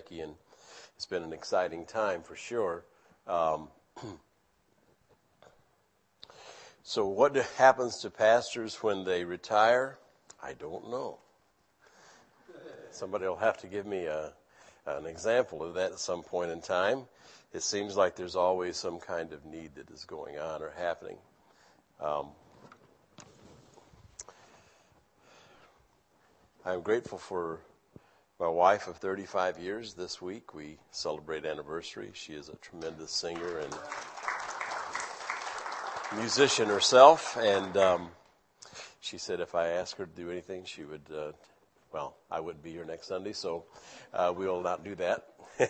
Becky, and it's been an exciting time for sure. So what happens to pastors when they retire? I don't know. Somebody will have to give me an example of that at some point in time. It seems like there's always some kind of need that is going on or happening. I'm grateful for my wife of 35 years. This week we celebrate anniversary. She is a tremendous singer and musician herself, and she said if I asked her to do anything, she would, I wouldn't be here next Sunday, so we will not do that.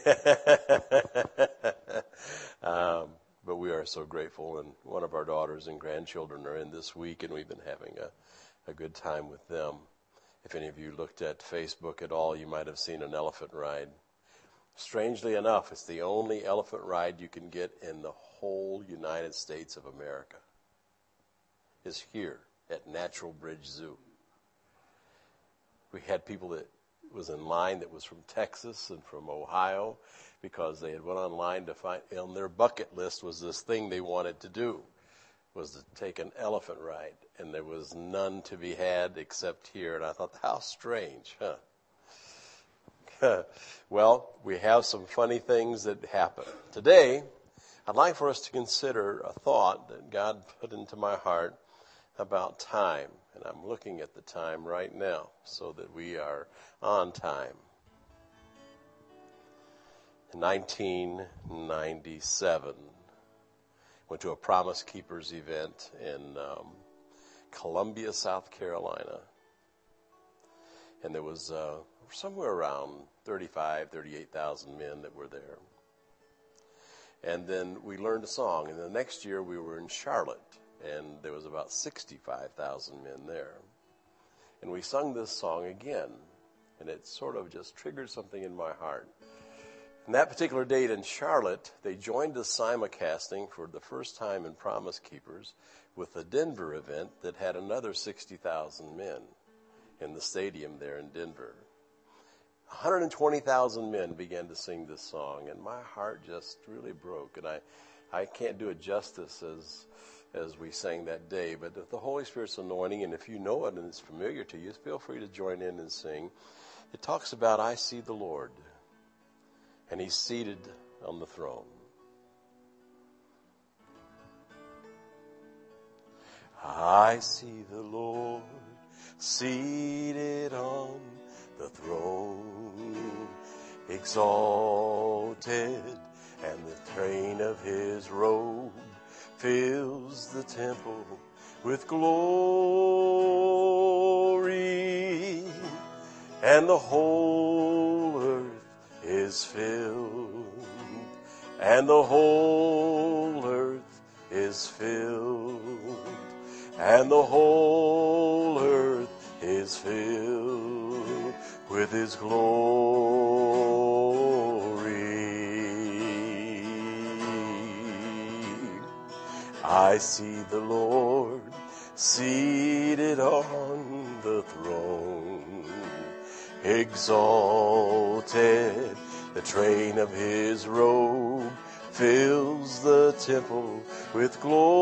But we are so grateful, and one of our daughters and grandchildren are in this week, and we've been having a good time with them. If any of you looked at Facebook at all, you might have seen an elephant ride. Strangely enough, it's the only elephant ride you can get in the whole United States of America. It's here at Natural Bridge Zoo. We had people that was in line that was from Texas and from Ohio because they had went online to find, on their bucket list was this thing they wanted to do, was to take an elephant ride. And there was none to be had except here. And I thought, how strange, huh? Well, we have some funny things that happen. Today, I'd like for us to consider a thought that God put into my heart about time. And I'm looking at the time right now so that we are on time. In 1997, went to a Promise Keepers event in Columbia, South Carolina. And there was somewhere around 38,000 men that were there. And then we learned a song. And the next year we were in Charlotte, and there was about 65,000 men there. And we sung this song again, and it sort of just triggered something in my heart. And that particular date in Charlotte, they joined us simulcasting for the first time in Promise Keepers with the Denver event that had another 60,000 men in the stadium there in Denver. 120,000 men began to sing this song, and my heart just really broke. And I can't do it justice as we sang that day, but if the Holy Spirit's anointing, and if you know it and it's familiar to you, feel free to join in and sing. It talks about, I see the Lord, and he's seated on the throne. I see the Lord seated on the throne, exalted, and the train of his robe fills the temple with glory, and the whole earth is filled, and the whole earth is filled, and the whole earth is filled with his glory. I see the Lord seated on the throne, exalted, the train of his robe fills the temple with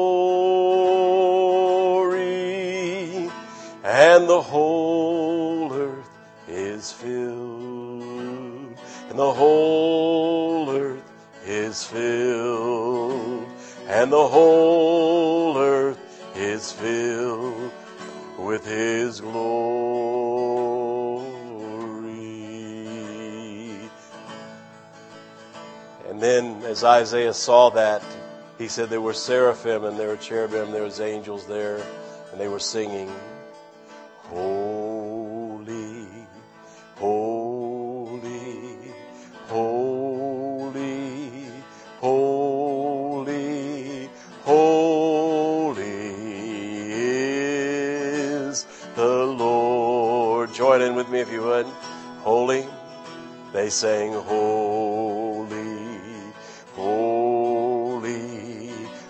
glory, and the whole earth is filled, and the whole earth is filled, and the whole earth is filled with his glory. And then as Isaiah saw that, he said there were seraphim and there were cherubim, there was angels there, and they were singing, holy, holy, holy, holy, holy is the Lord. Join in with me if you would. Holy. They sang holy, holy,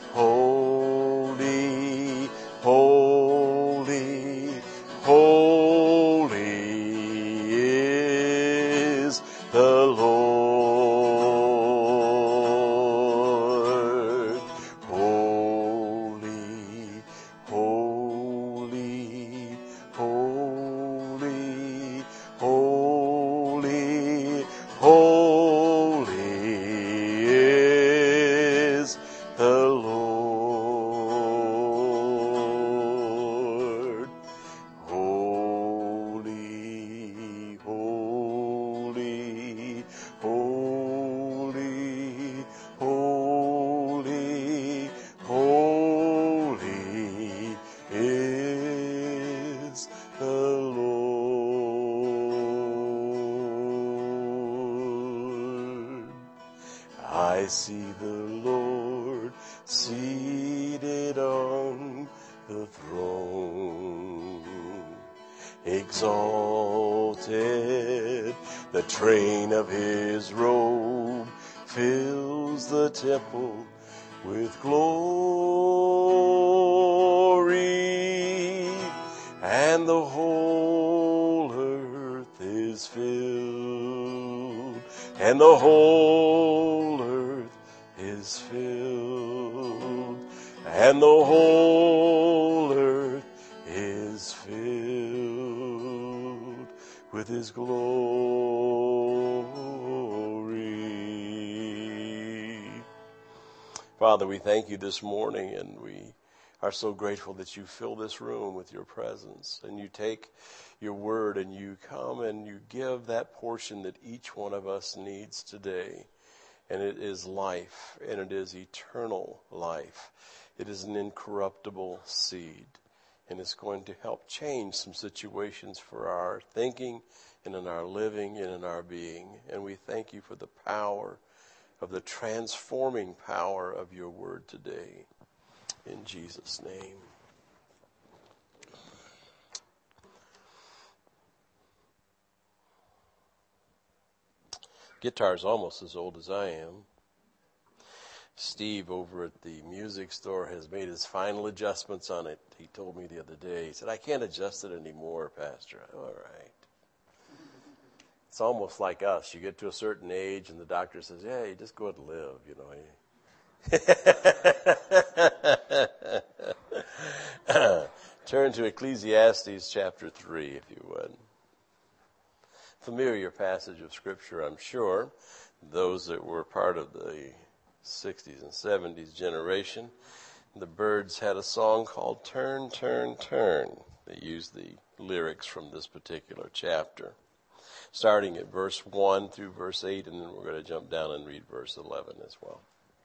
holy, holy, holy is the Lord. Lord. Holy, holy, holy, holy, holy is the Lord. Holy, holy, holy, holy, holy is the Lord. I see the Lord seated on the throne, exalted. The train of his robe fills the temple with glory, and the whole earth is filled, and the whole earth is filled, and the whole earth is filled with his glory. Father, we thank you this morning, and we are so grateful that you fill this room with your presence, and you take your word and you come and you give that portion that each one of us needs today. And it is life, and it is eternal life. It is an incorruptible seed, and it's going to help change some situations for our thinking and in our living and in our being. And we thank you for the power of the transforming power of your word today. In Jesus' name. Guitar's almost as old as I am. Steve over at the music store has made his final adjustments on it. He told me the other day, he said, I can't adjust it anymore, Pastor. All right. It's almost like us. You get to a certain age and the doctor says, yeah, you just go ahead and live, you know. Turn to Ecclesiastes chapter 3, if you would. Familiar passage of Scripture, I'm sure. Those that were part of the 60s and 70s generation, the Byrds had a song called Turn, Turn, Turn. They used the lyrics from this particular chapter, starting at verse 1 through verse 8, and then we're going to jump down and read verse 11 as well.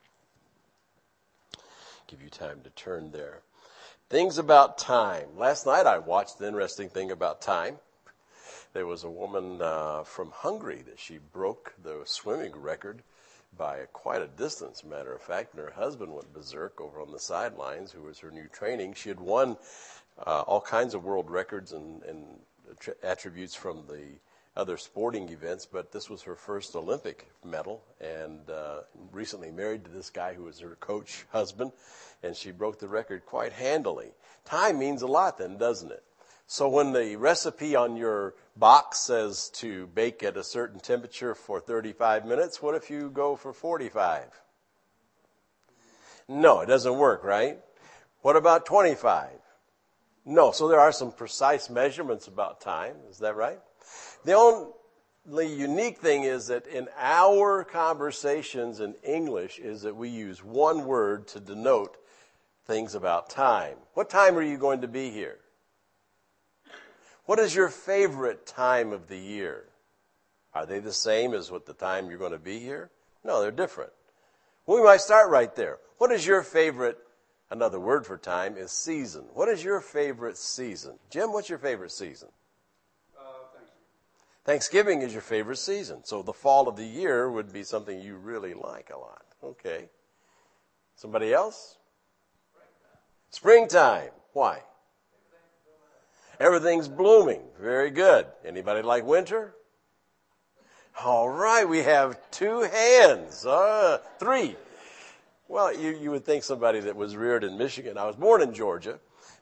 Give you time to turn there. Things about time. Last night I watched the interesting thing about time. There was a woman from Hungary that she broke the swimming record by quite a distance, matter of fact, and her husband went berserk over on the sidelines, who was her new training. She had won all kinds of world records and attributes from the other sporting events, but this was her first Olympic medal, and recently married to this guy who was her coach husband, and she broke the record quite handily. Time means a lot then, doesn't it? So when the recipe on your box says to bake at a certain temperature for 35 minutes, what if you go for 45? No, it doesn't work, right? What about 25? No, so there are some precise measurements about time. Is that right? The only unique thing is that in our conversations in English is that we use one word to denote things about time. What time are you going to be here? What is your favorite time of the year? Are they the same as what the time you're going to be here? No, they're different. Well, we might start right there. What is your favorite, another word for time is season. What is your favorite season? Jim, what's your favorite season? Thanksgiving is your favorite season. So the fall of the year would be something you really like a lot. Okay. Somebody else? Springtime. Why? Everything's blooming. Very good. Anybody like winter? All right, we have two hands. Three. Well, you would think somebody that was reared in Michigan. I was born in Georgia,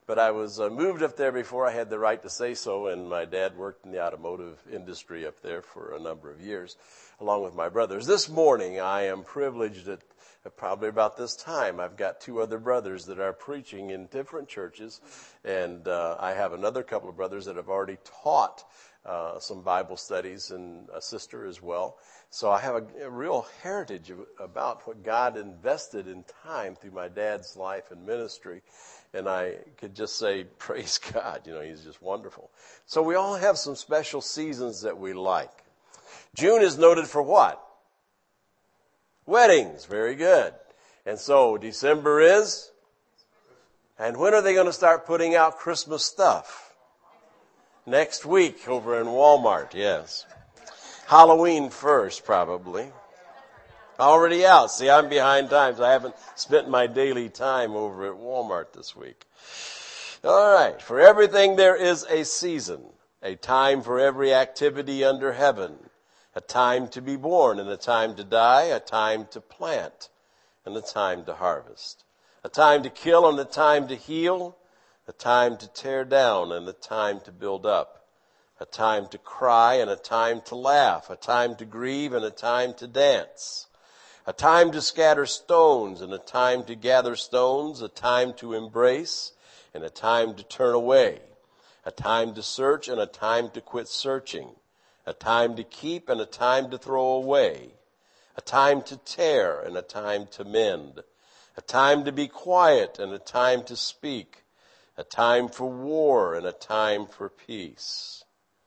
But I was moved up there before I had the right to say so, and my dad worked in the automotive industry up there for a number of years, along with my brothers. This morning, I am privileged at probably about this time. I've got two other brothers that are preaching in different churches, and I have another couple of brothers that have already taught some Bible studies, and a sister as well. So I have a real heritage about what God invested in time through my dad's life and ministry. And I could just say, praise God, he's just wonderful. So we all have some special seasons that we like. June is noted for what? Weddings. Very good. And so December is? And when are they going to start putting out Christmas stuff? Next week over in Walmart, yes. Halloween first, probably. Already out. See, I'm behind times. I haven't spent my daily time over at Walmart this week. All right. For everything there is a season, a time for every activity under heaven, a time to be born and a time to die, a time to plant and a time to harvest, a time to kill and a time to heal, a time to tear down and a time to build up, a time to cry and a time to laugh, a time to grieve and a time to dance, a time to scatter stones and a time to gather stones, a time to embrace and a time to turn away, a time to search and a time to quit searching, a time to keep and a time to throw away, a time to tear and a time to mend, a time to be quiet and a time to speak, a time for war and a time for peace.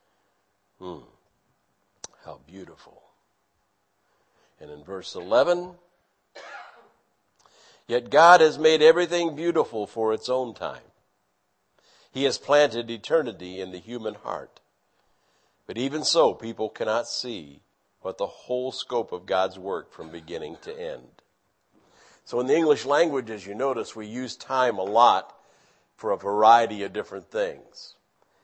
How beautiful. And in verse 11, yet God has made everything beautiful for its own time. He has planted eternity in the human heart. But even so, people cannot see what the whole scope of God's work from beginning to end. So in the English language, as you notice, we use time a lot for a variety of different things.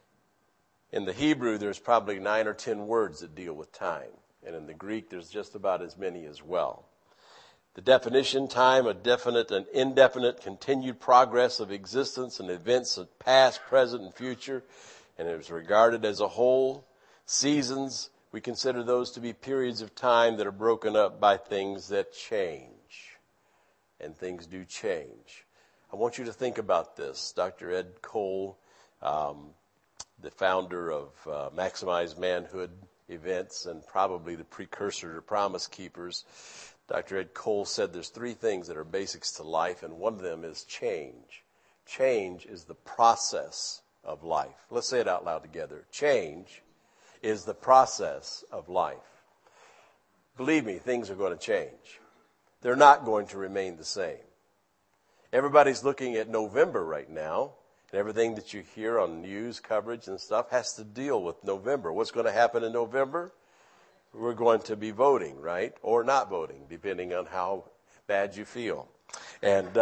In the Hebrew, there's probably 9 or 10 words that deal with time. And in the Greek, there's just about as many as well. The definition, time, a definite and indefinite continued progress of existence and events of past, present, and future. And it is regarded as a whole. Seasons, we consider those to be periods of time that are broken up by things that change. And things do change. I want you to think about this. Dr. Ed Cole, the founder of Maximize Manhood events and probably the precursor to Promise Keepers, Dr. Ed Cole said there's 3 things that are basics to life, and one of them is change. Change is the process of life. Let's say it out loud together. Change is the process of life. Believe me, things are going to change. They're not going to remain the same. Everybody's looking at November right now, and everything that you hear on news coverage and stuff has to deal with November. What's going to happen in November? We're going to be voting, right? Or not voting, depending on how bad you feel. And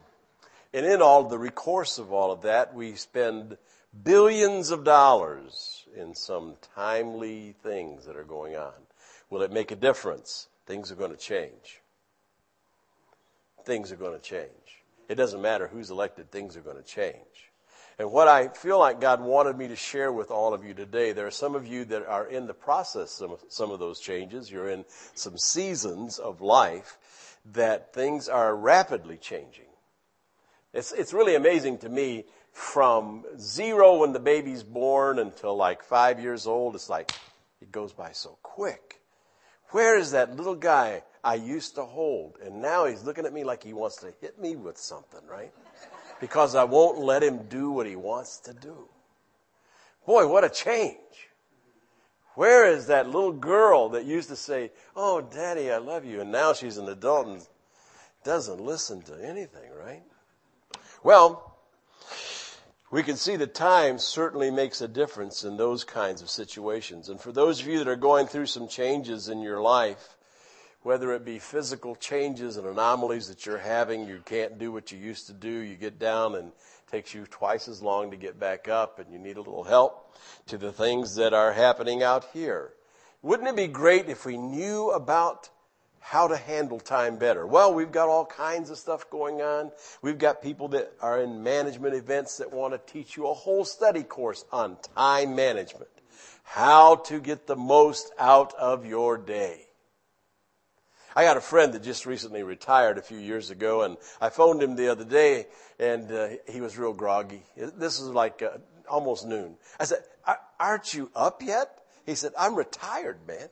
in all the recourse of all of that, we spend billions of dollars in some timely things that are going on. Will it make a difference? Things are going to change. Things are going to change. It doesn't matter who's elected, things are going to change. And what I feel like God wanted me to share with all of you today, there are some of you that are in the process of some of those changes. You're in some seasons of life that things are rapidly changing. It's really amazing to me, from 0 when the baby's born until like 5 years old, it's like it goes by so quick. Where is that little guy I used to hold? And now he's looking at me like he wants to hit me with something, right? Because I won't let him do what he wants to do. Boy, what a change. Where is that little girl that used to say, "Oh, Daddy, I love you," and now she's an adult and doesn't listen to anything, right? Well, we can see that time certainly makes a difference in those kinds of situations. And for those of you that are going through some changes in your life, whether it be physical changes and anomalies that you're having, you can't do what you used to do, you get down and it takes you twice as long to get back up and you need a little help, to the things that are happening out here. Wouldn't it be great if we knew about how to handle time better. Well, we've got all kinds of stuff going on. We've got people that are in management events that want to teach you a whole study course on time management. How to get the most out of your day. I got a friend that just recently retired a few years ago, and I phoned him the other day, and he was real groggy. This is like almost noon. I said, aren't you up yet? He said, I'm retired, man.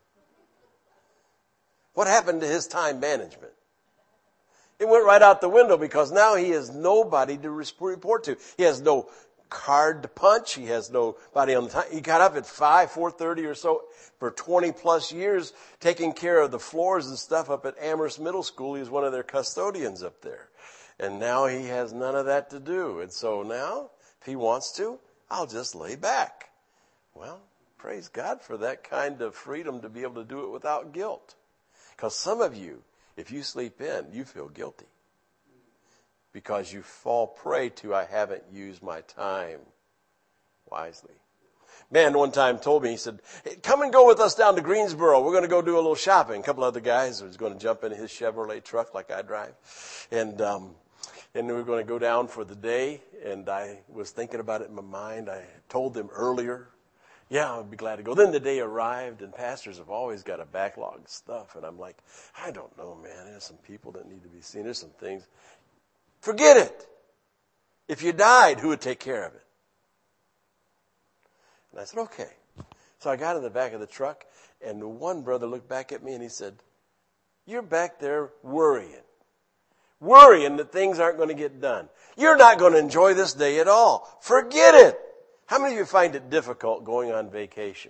What happened to his time management? It went right out the window because now he has nobody to report to. He has no card to punch. He has nobody on the time. He got up at 4:30 or so for 20 plus years taking care of the floors and stuff up at Amherst Middle School. He was one of their custodians up there. And now he has none of that to do. And so now, if he wants to, I'll just lay back. Well, praise God for that kind of freedom to be able to do it without guilt. Because some of you, if you sleep in, you feel guilty. Because you fall prey to, I haven't used my time wisely. Man one time told me, he said, hey, come and go with us down to Greensboro. We're going to go do a little shopping. A couple other guys was going to jump in his Chevrolet truck like I drive. And we were going to go down for the day. And I was thinking about it in my mind. I told them earlier, yeah, I'd be glad to go. Then the day arrived, and pastors have always got a backlog of stuff. And I'm like, I don't know, man. There's some people that need to be seen. There's some things. Forget it. If you died, who would take care of it? And I said, okay. So I got in the back of the truck, and the one brother looked back at me, and he said, you're back there worrying that things aren't going to get done. You're not going to enjoy this day at all. Forget it. How many of you find it difficult going on vacation?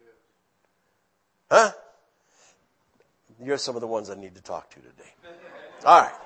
Huh? You're some of the ones I need to talk to today. All right.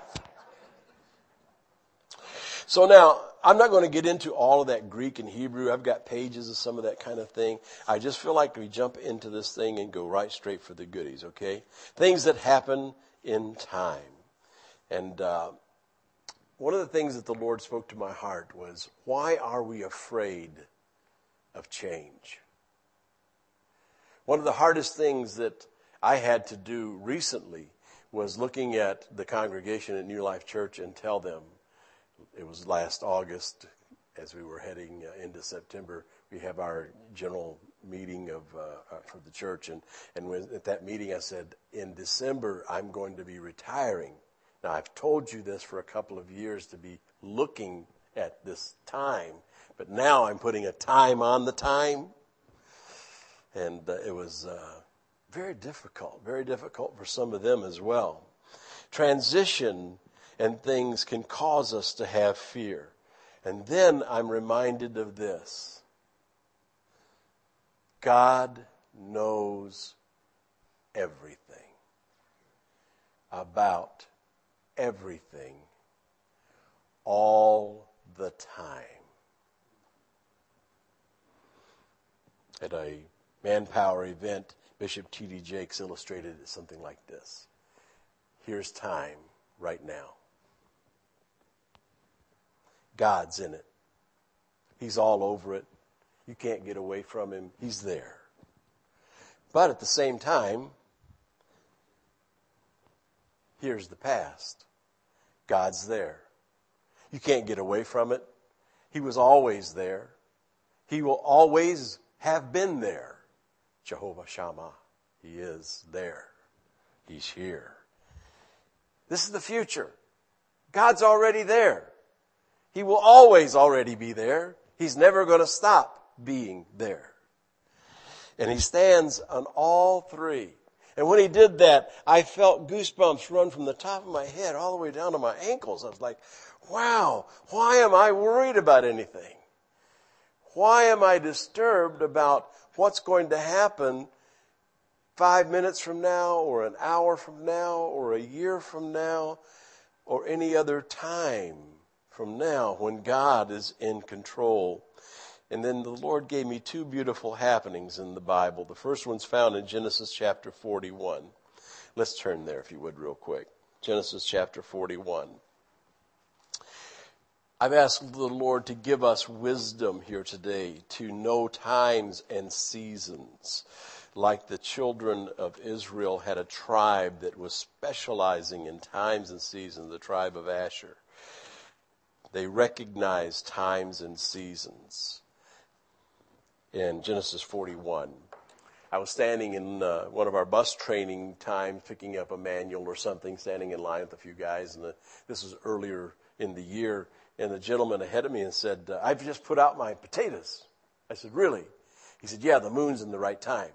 So now, I'm not going to get into all of that Greek and Hebrew. I've got pages of some of that kind of thing. I just feel like we jump into this thing and go right straight for the goodies, okay? Things that happen in time. And one of the things that the Lord spoke to my heart was, why are we afraid of change? One of the hardest things that I had to do recently was looking at the congregation at New Life Church and tell them, it was last August, as we were heading into September, we have our general meeting for the church. And at that meeting I said, in December, I'm going to be retiring. Now, I've told you this for a couple of years to be looking at this time. But now I'm putting a time on the time. And it was very difficult for some of them as well. Transition and things can cause us to have fear. And then I'm reminded of this. God knows everything about everything all the time. At a Manpower event, Bishop T.D. Jakes illustrated it something like this. Here's time right now. God's in it. He's all over it. You can't get away from him. He's there. But at the same time, here's the past. God's there. You can't get away from it. He was always there. He will always have been there. Jehovah Shammah. He is there. He's here. This is the future. God's already there. He will always already be there. He's never going to stop being there. And he stands on all three. And when he did that, I felt goosebumps run from the top of my head all the way down to my ankles. I was like, wow, why am I worried about anything? Why am I disturbed about what's going to happen 5 minutes from now, or an hour from now, or a year from now, or any other time from now when God is in control? And then the Lord gave me two beautiful happenings in the Bible. The first one's found in Genesis chapter 41. Let's turn there, if you would, real quick. Genesis chapter 41. I've asked the Lord to give us wisdom here today to know times and seasons. like the children of Israel had a tribe that was specializing in times and seasons, the tribe of Asher. They recognized times and seasons. In Genesis 41, I was standing in one of our bus training times, picking up a manual or something, standing in line with a few guys, and this was earlier in the year, and the gentleman ahead of me and said, I've just put out my potatoes. I said, really? He said, yeah, the moon's in the right time.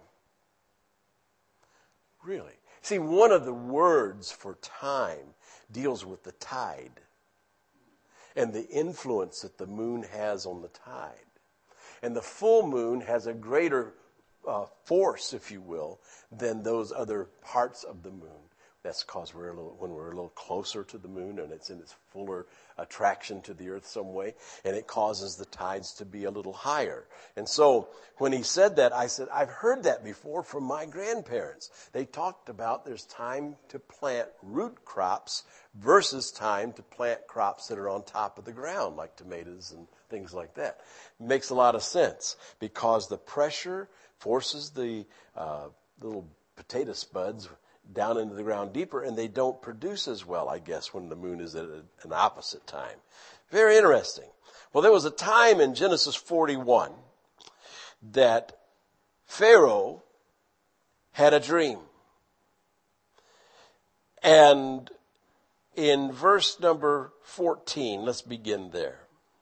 Really? See, one of the words for time deals with the tide and the influence that the moon has on the tide. And the full moon has a greater force, if you will, than those other parts of the moon. That's because when we're a little closer to the moon and it's in its fuller attraction to the earth some way, and it causes the tides to be a little higher. And so when he said that, I said, I've heard that before from my grandparents. They talked about there's time to plant root crops versus time to plant crops that are on top of the ground, like tomatoes and things like that. It makes a lot of sense because the pressure forces the little potato spuds down into the ground deeper, and they don't produce as well, I guess, when the moon is at an opposite time. Very interesting. Well, there was a time in Genesis 41 that Pharaoh had a dream. And in verse number 14, let's begin there.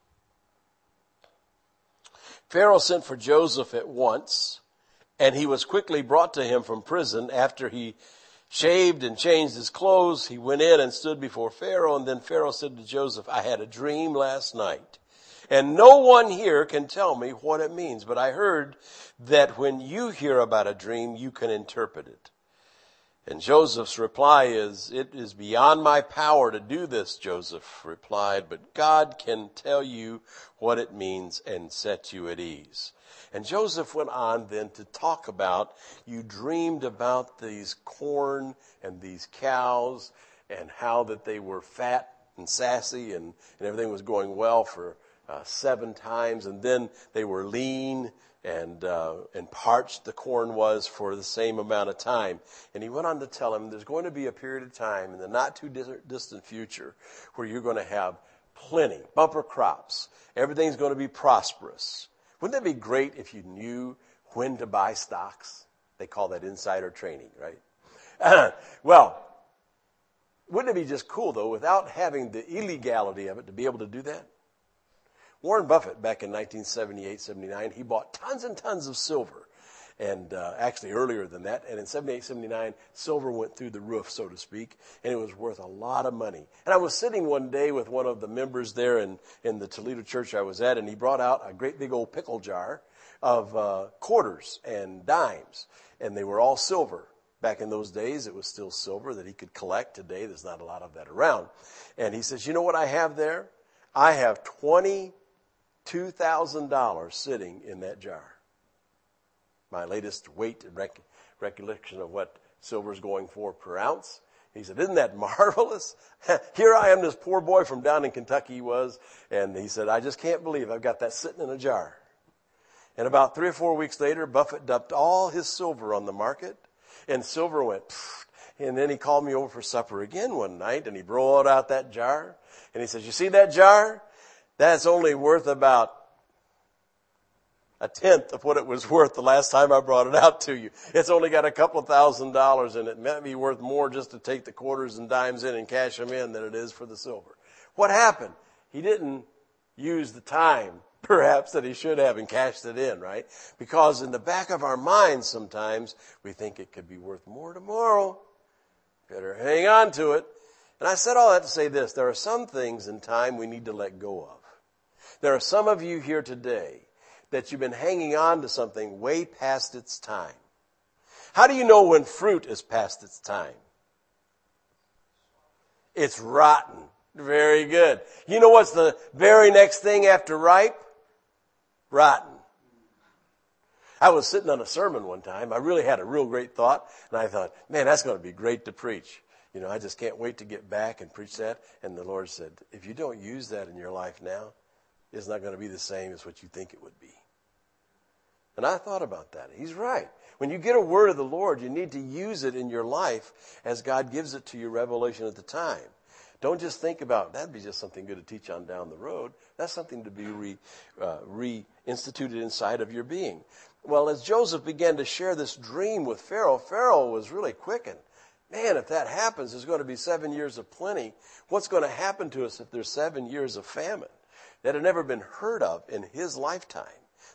Pharaoh sent for Joseph at once, and he was quickly brought to him from prison. After he shaved and changed his clothes, he went in and stood before Pharaoh. And then Pharaoh said to Joseph, I had a dream last night, and no one here can tell me what it means. But I heard that when you hear about a dream, you can interpret it. And Joseph's reply is, it is beyond my power to do this, Joseph replied, but God can tell you what it means and set you at ease. And Joseph went on then to talk about, you dreamed about these corn and these cows and how that they were fat and sassy and everything was going well for 7 times. And then they were lean and parched the corn was for the same amount of time. And he went on to tell him there's going to be a period of time in the not too distant future where you're going to have plenty, bumper crops. Everything's going to be prosperous. Wouldn't that be great if you knew when to buy stocks? They call that insider trading, right? Well, wouldn't it be just cool, though, without having the illegality of it, to be able to do that? Warren Buffett, back in 1978, 79, he bought tons and tons of silver. And actually earlier than that. And in 78, 79, silver went through the roof, so to speak. And it was worth a lot of money. And I was sitting one day with one of the members there in the Toledo church I was at. And he brought out a great big old pickle jar of quarters and dimes. And they were all silver. Back in those days, it was still silver that he could collect. Today, there's not a lot of that around. And he says, you know what I have there? I have $22,000 sitting in that jar. My latest weight and recollection of what silver is going for per ounce. He said, isn't that marvelous? Here I am, this poor boy from down in Kentucky he was. And he said, I just can't believe I've got that sitting in a jar. And about 3 or 4 weeks later, Buffett dumped all his silver on the market. And silver went, pfft. And then he called me over for supper again one night. And he brought out that jar. And he says, you see that jar? That's only worth about 1/10 of what it was worth the last time I brought it out to you. It's only got a couple of $1,000 in it. It might be worth more just to take the quarters and dimes in and cash them in than it is for the silver. What happened? He didn't use the time, perhaps, that he should have and cashed it in, right? Because in the back of our minds sometimes we think it could be worth more tomorrow. Better hang on to it. And I said all that to say this. There are some things in time we need to let go of. There are some of you here today that you've been hanging on to something way past its time. How do you know when fruit is past its time? It's rotten. Very good. You know what's the very next thing after ripe? Rotten. I was sitting on a sermon one time. I really had a real great thought. And I thought, man, that's going to be great to preach. You know, I just can't wait to get back and preach that. And the Lord said, if you don't use that in your life now, it's not going to be the same as what you think it would be. And I thought about that. He's right. When you get a word of the Lord, you need to use it in your life as God gives it to you, revelation at the time. Don't just think about, that'd be just something good to teach on down the road. That's something to be reinstituted inside of your being. Well, as Joseph began to share this dream with Pharaoh, Pharaoh was really quickened. Man, if that happens, there's going to be 7 years of plenty. What's going to happen to us if there's 7 years of famine? That had never been heard of in his lifetime.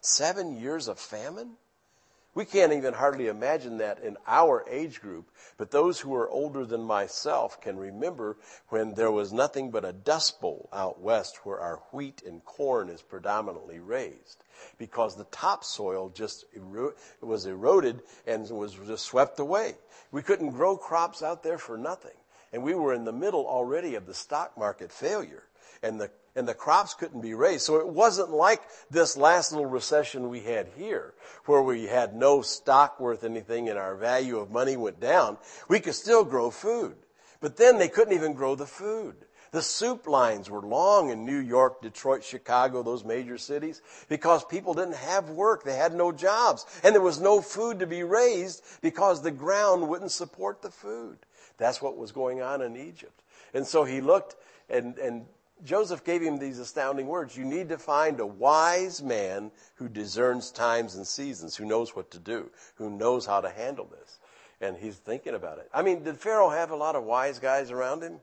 7 years of famine? We can't even hardly imagine that in our age group, but those who are older than myself can remember when there was nothing but a dust bowl out west where our wheat and corn is predominantly raised, because the topsoil just was eroded and was just swept away. We couldn't grow crops out there for nothing, and we were in the middle already of the stock market failure, and the crops couldn't be raised. So it wasn't like this last little recession we had here, where we had no stock worth anything and our value of money went down. We could still grow food. But then they couldn't even grow the food. The soup lines were long in New York, Detroit, Chicago, those major cities, because people didn't have work. They had no jobs. And there was no food to be raised because the ground wouldn't support the food. That's what was going on in Egypt. And so he looked, and Joseph gave him these astounding words. You need to find a wise man who discerns times and seasons, who knows what to do, who knows how to handle this. And he's thinking about it. I mean, did Pharaoh have a lot of wise guys around him?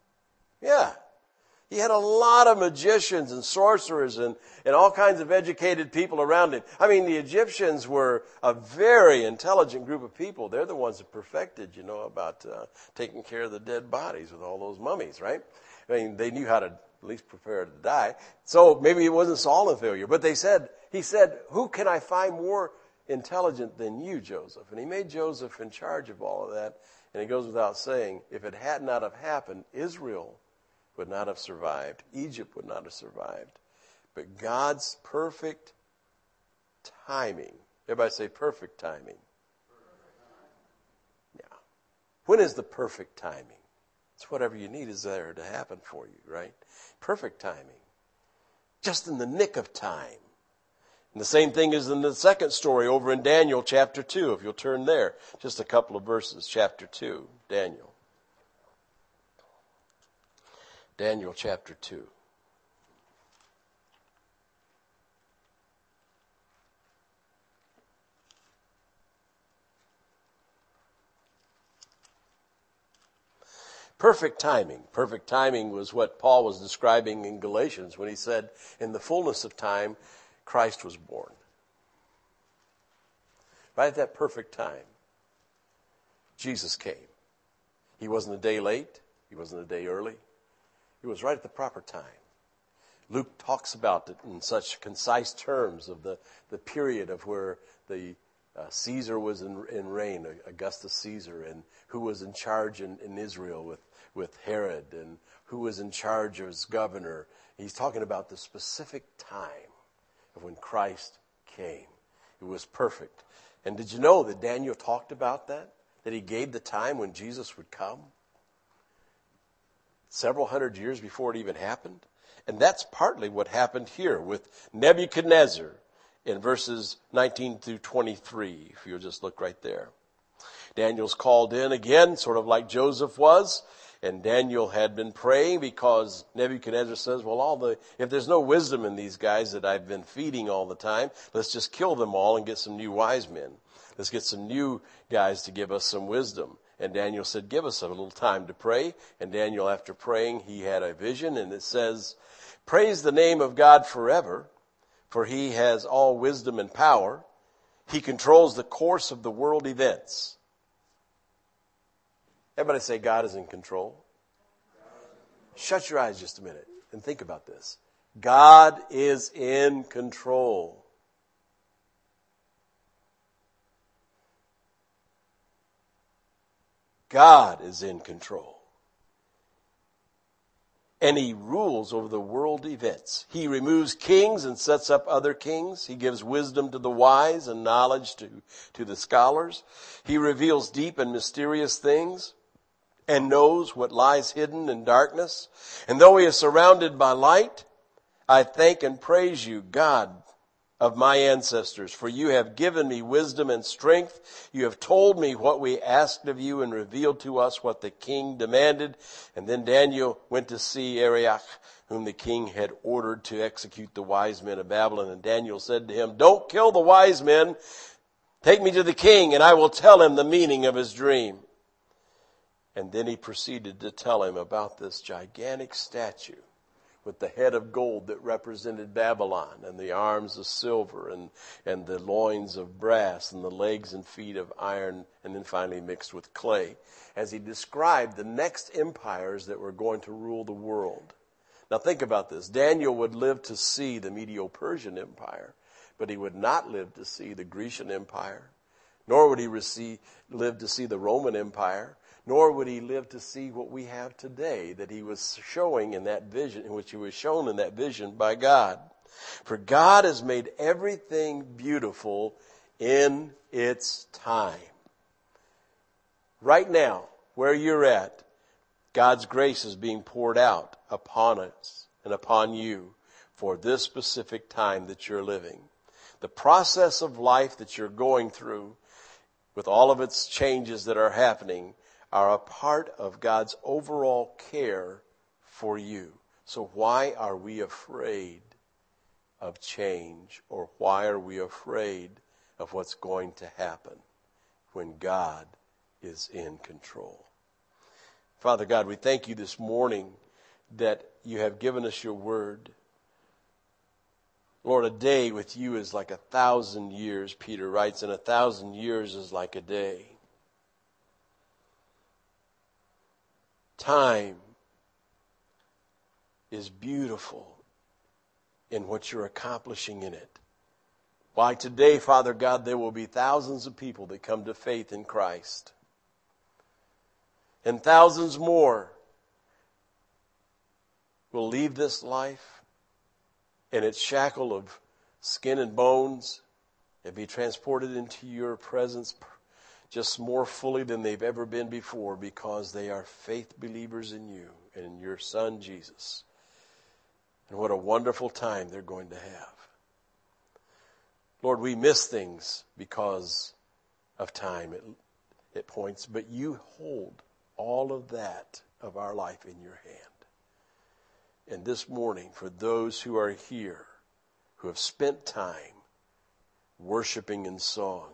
Yeah. He had a lot of magicians and sorcerers and all kinds of educated people around him. I mean, the Egyptians were a very intelligent group of people. They're the ones that perfected, about taking care of the dead bodies with all those mummies, right? I mean, they knew how to at least prepare to die. So maybe it wasn't all a failure. But he said, who can I find more intelligent than you, Joseph? And he made Joseph in charge of all of that. And it goes without saying, if it had not have happened, Israel would not have survived. Egypt would not have survived. But God's perfect timing. Everybody say perfect timing. Yeah. When is the perfect timing? It's whatever you need is there to happen for you, right? Perfect timing. Just in the nick of time. And the same thing is in the second story over in Daniel chapter 2, if you'll turn there. Just a couple of verses, chapter 2, Daniel. Daniel chapter 2. Perfect timing. Perfect timing was what Paul was describing in Galatians when he said, in the fullness of time, Christ was born. Right at that perfect time, Jesus came. He wasn't a day late. He wasn't a day early. He was right at the proper time. Luke talks about it in such concise terms of the period of where the Caesar was in reign, Augustus Caesar, and who was in charge in Israel with Herod, and who was in charge as governor. He's talking about the specific time of when Christ came. It was perfect. And did you know that Daniel talked about that? That he gave the time when Jesus would come? Several hundred years before it even happened. And that's partly what happened here with Nebuchadnezzar in verses 19 through 23, if you'll just look right there. Daniel's called in again, sort of like Joseph was. And Daniel had been praying because Nebuchadnezzar says, well, if there's no wisdom in these guys that I've been feeding all the time, let's just kill them all and get some new wise men. Let's get some new guys to give us some wisdom. And Daniel said, give us a little time to pray. And Daniel, after praying, he had a vision, and it says, praise the name of God forever, for he has all wisdom and power. He controls the course of the world events. Everybody say, God is in control. Shut your eyes just a minute and think about this. God is in control. God is in control. And he rules over the world events. He removes kings and sets up other kings. He gives wisdom to the wise and knowledge to the scholars. He reveals deep and mysterious things and knows what lies hidden in darkness. And though he is surrounded by light, I thank and praise you, God, of my ancestors, for you have given me wisdom and strength. You have told me what we asked of you and revealed to us what the king demanded. And then Daniel went to see Arioch, whom the king had ordered to execute the wise men of Babylon. And Daniel said to him, don't kill the wise men. Take me to the king, and I will tell him the meaning of his dream. And then he proceeded to tell him about this gigantic statue with the head of gold that represented Babylon, and the arms of silver, and the loins of brass, and the legs and feet of iron, and then finally mixed with clay, as he described the next empires that were going to rule the world. Now think about this. Daniel would live to see the Medo-Persian Empire, but he would not live to see the Grecian Empire, nor would he live to see the Roman Empire, nor would he live to see what we have today that he was showing in that vision, in which he was shown in that vision by God. For God has made everything beautiful in its time. Right now, where you're at, God's grace is being poured out upon us and upon you for this specific time that you're living. The process of life that you're going through, with all of its changes that are happening, are a part of God's overall care for you. So why are we afraid of change, or why are we afraid of what's going to happen when God is in control? Father God, we thank you this morning that you have given us your word. Lord, a day with you is like 1,000 years, Peter writes, and 1,000 years is like a day. Time is beautiful in what you're accomplishing in it. Why today, Father God, there will be thousands of people that come to faith in Christ. And thousands more will leave this life in its shackle of skin and bones and be transported into your presence just more fully than they've ever been before, because they are faith believers in you and in your Son, Jesus. And what a wonderful time they're going to have. Lord, we miss things because of time at points, but you hold all of that of our life in your hand. And this morning, for those who are here, who have spent time worshiping in song,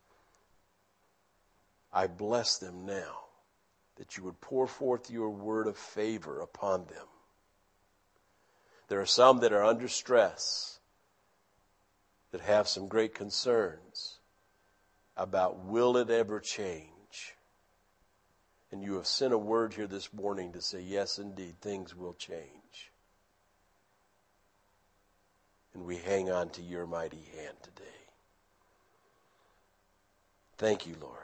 I bless them now, that you would pour forth your word of favor upon them. There are some that are under stress, that have some great concerns about, will it ever change? And you have sent a word here this morning to say, yes, indeed, things will change. And we hang on to your mighty hand today. Thank you, Lord.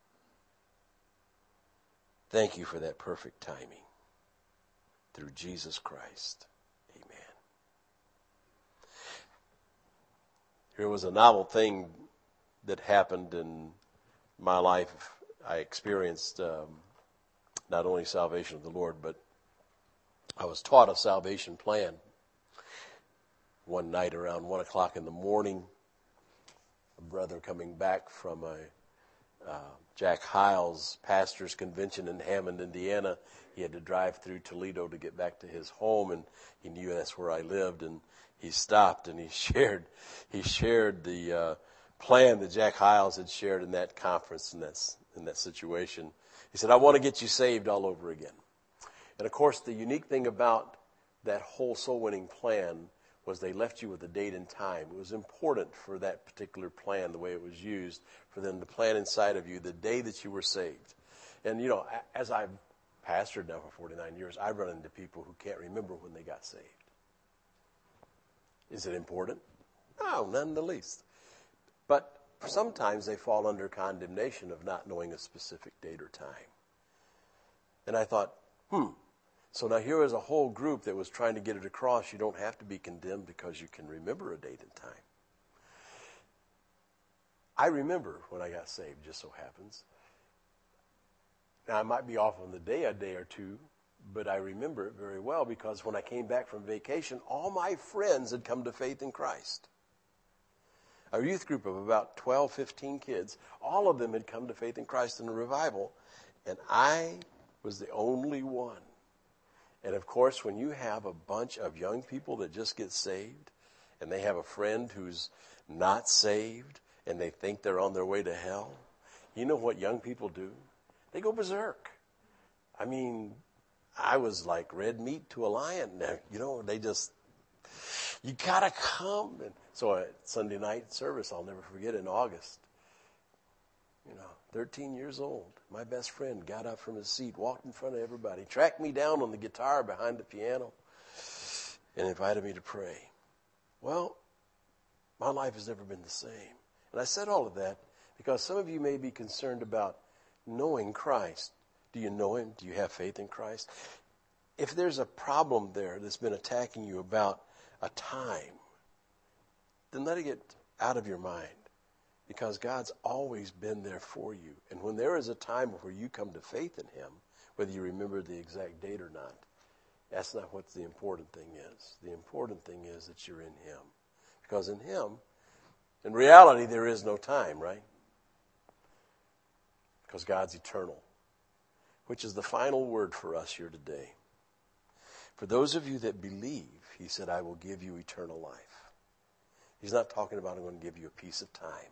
Thank you for that perfect timing. Through Jesus Christ. Amen. There was a novel thing that happened in my life. I experienced not only salvation of the Lord, but I was taught a salvation plan. One night around 1 o'clock in the morning, a brother coming back from a Jack Hyles pastor's convention in Hammond, Indiana. He had to drive through Toledo to get back to his home, and he knew that's where I lived, and he stopped and he shared the plan that Jack Hyles had shared in that conference, in that situation. He said, I want to get you saved all over again. And of course, the unique thing about that whole soul winning plan was they left you with a date and time. It was important for that particular plan, the way it was used, for them to plan inside of you the day that you were saved. And, you know, as I've pastored now for 49 years, I've run into people who can't remember when they got saved. Is it important? No, none the least. But sometimes they fall under condemnation of not knowing a specific date or time. And I thought, so now here was a whole group that was trying to get it across. You don't have to be condemned because you can remember a date and time. I remember when I got saved, just so happens. Now, I might be off on the day, a day or two, but I remember it very well because when I came back from vacation, all my friends had come to faith in Christ. a youth group of about 12, 15 kids. All of them had come to faith in Christ in a revival, and I was the only one. And of course, when you have a bunch of young people that just get saved, and they have a friend who's not saved, and they think they're on their way to hell, you know what young people do? They go berserk. I mean, I was like red meat to a lion. You know, you gotta come. And so at Sunday night service, I'll never forget, in August, 13 years old, my best friend got up from his seat, walked in front of everybody, tracked me down on the guitar behind the piano, and invited me to pray. Well, my life has never been the same. And I said all of that because some of you may be concerned about knowing Christ. Do you know him? Do you have faith in Christ? If there's a problem there that's been attacking you about a time, then let it get out of your mind, because God's always been there for you. And when there is a time where you come to faith in him, whether you remember the exact date or not, that's not what the important thing is. The important thing is that you're in him. Because in him, in reality, there is no time, right? Because God's eternal, which is the final word for us here today. For those of you that believe, he said, I will give you eternal life. He's not talking about, I'm going to give you a piece of time.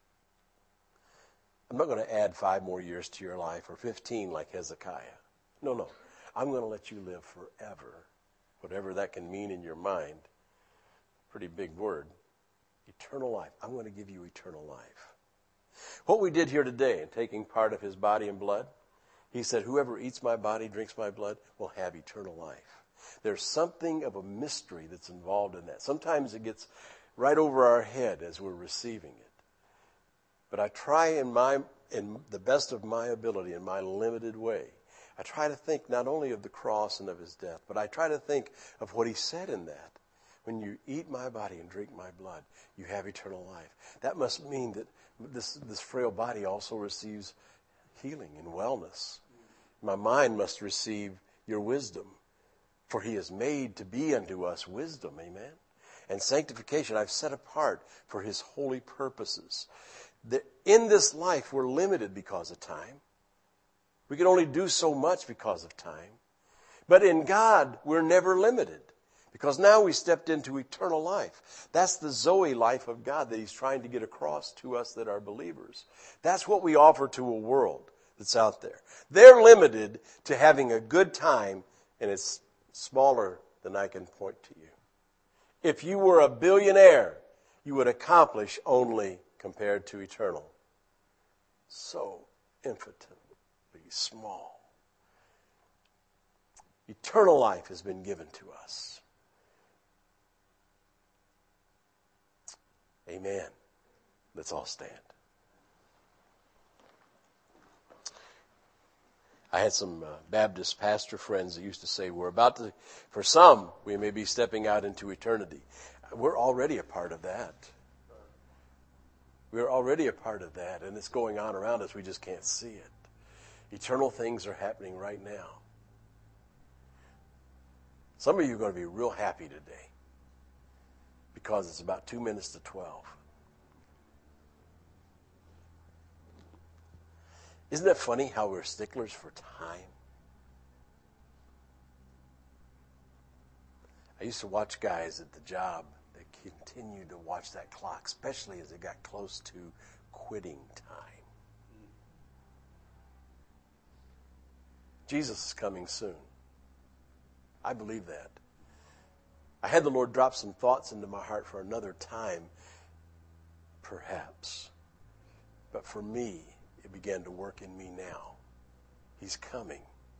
I'm not going to add 5 more years to your life, or 15 like Hezekiah. No. I'm going to let you live forever, whatever that can mean in your mind. Pretty big word. Eternal life. I'm going to give you eternal life. What we did here today in taking part of his body and blood, he said, whoever eats my body, drinks my blood, will have eternal life. There's something of a mystery that's involved in that. Sometimes it gets right over our head as we're receiving it. But I try in the best of my ability, in my limited way, I try to think not only of the cross and of his death, but I try to think of what he said in that. When you eat my body and drink my blood, you have eternal life. That must mean that this frail body also receives healing and wellness. My mind must receive your wisdom, for he is made to be unto us wisdom, amen? And sanctification I've set apart for his holy purposes. In this life, we're limited because of time. We can only do so much because of time. But in God, we're never limited, because now we stepped into eternal life. That's the Zoe life of God that he's trying to get across to us that are believers. That's what we offer to a world that's out there. They're limited to having a good time, and it's smaller than I can point to you. If you were a billionaire, you would accomplish only, compared to eternal, so infinitely small. Eternal life has been given to us. Amen. Let's all stand. I had some Baptist pastor friends that used to say, for some, we may be stepping out into eternity. We're already a part of that. We're already a part of that, and it's going on around us. We just can't see it. Eternal things are happening right now. Some of you are going to be real happy today because it's about 2 minutes to 12. Isn't it funny how we're sticklers for time? I used to watch guys at the job that continued to watch that clock, especially as it got close to quitting time. Jesus is coming soon. I believe that. I had the Lord drop some thoughts into my heart for another time, perhaps. But for me, it began to work in me now. He's coming.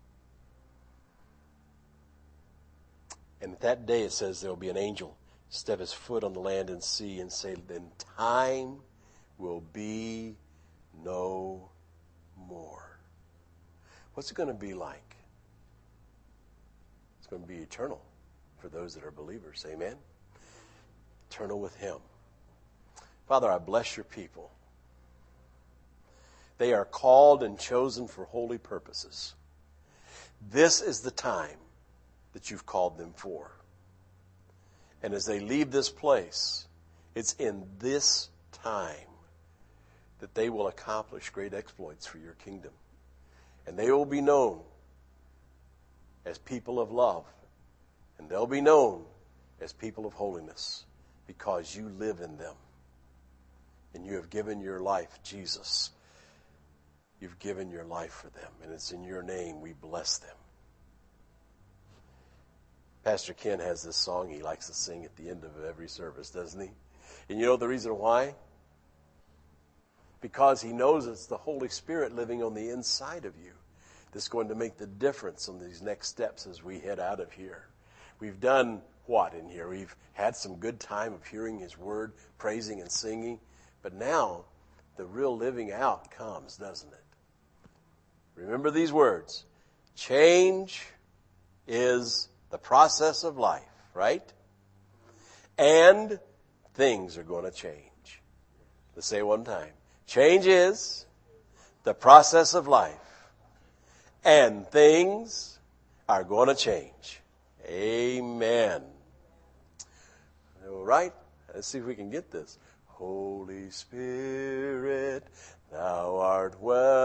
And that day, it says there will be an angel step his foot on the land and sea and say, then time will be no more. What's it going to be like? It's going to be eternal for those that are believers. Amen? Eternal with him. Father, I bless your people. They are called and chosen for holy purposes. This is the time that you've called them for. And as they leave this place, it's in this time that they will accomplish great exploits for your kingdom. And they will be known as people of love. And they'll be known as people of holiness because you live in them. And you have given your life, Jesus. You've given your life for them. And it's in your name we bless them. Pastor Ken has this song he likes to sing at the end of every service, doesn't he? And you know the reason why? Because he knows it's the Holy Spirit living on the inside of you that's going to make the difference on these next steps as we head out of here. We've done what in here? We've had some good time of hearing His Word, praising and singing. But now, the real living out comes, doesn't it? Remember these words. Change is the process of life, right? And things are going to change. Let's say it one time. Change is the process of life. And things are going to change. Amen. All right. Let's see if we can get this. Holy Spirit, thou art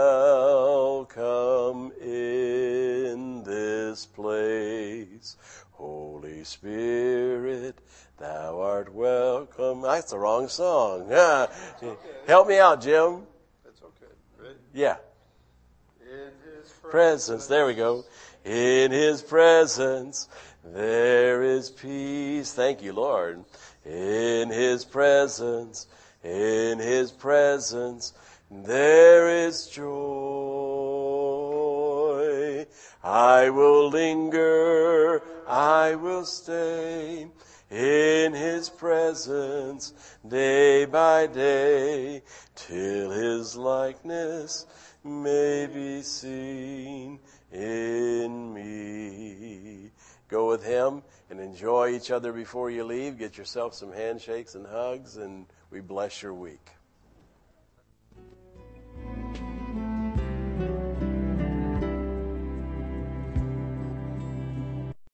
welcome in this place. Holy Spirit, thou art welcome. That's the wrong song. Help me out, Jim. That's okay. Ready? Yeah. In His Presence. There we go. In His presence, there is peace. Thank you, Lord. In His presence, there is joy. I will linger, I will stay in His presence day by day, till His likeness may be seen in me. Go with Him and enjoy each other before you leave. Get yourself some handshakes and hugs, and we bless your week.